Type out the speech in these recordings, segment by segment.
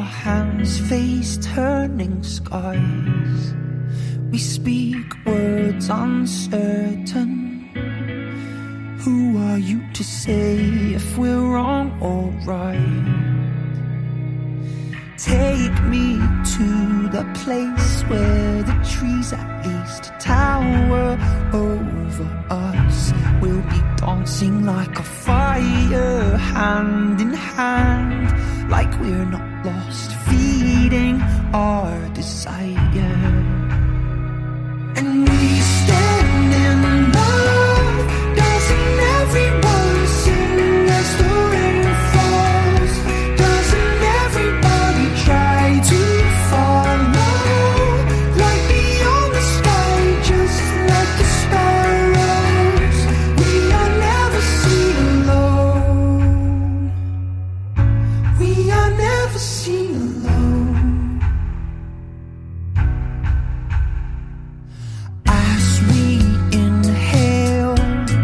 our hands face turning skies. We speak words uncertain. Who are you to say if we're wrong or right? Take me to the place where the trees at least tower over us. We'll be dancing like a fire, hand in hand, like we're not lost, feeding our desire. And we stand in love. Doesn't everyone sing as the rain falls? Doesn't everybody try to follow? Like beyond the sky, just like the sparrows. We are never seen alone. We are never seen alone. As we inhale,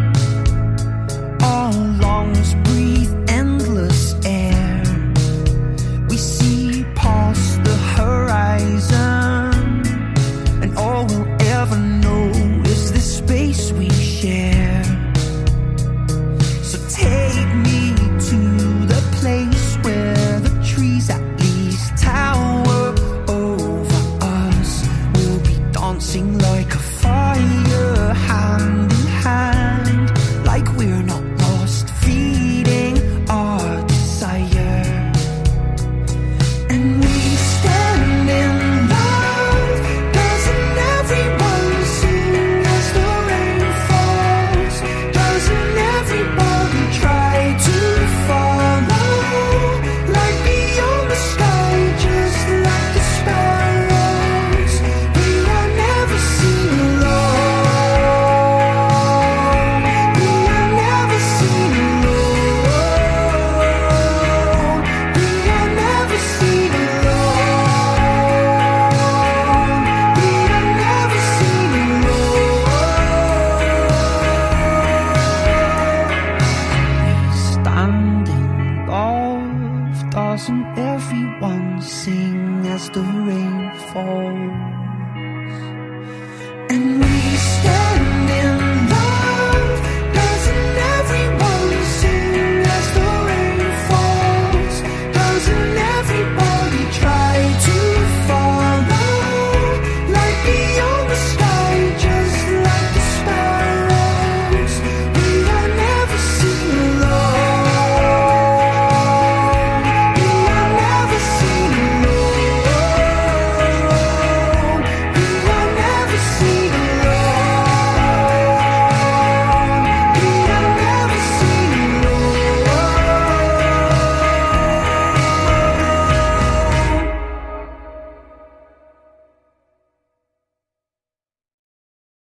our lungs breathe endless air. We see past the horizon, and all we'll ever know is the space we share. So take me to the place where the trees at least tower over us. We'll be dancing like a fire, hand in hand, like we're not lost, feeding our desire. And we stand in love. Doesn't everyone sing as the rain falls? Doesn't everybody try to follow? Like beyond the sky, just like the sparrows. We are never seen alone. We are never seen alone. We are never seen alone. We are never seen alone. We stand in love. Doesn't everyone sing as the rain falls?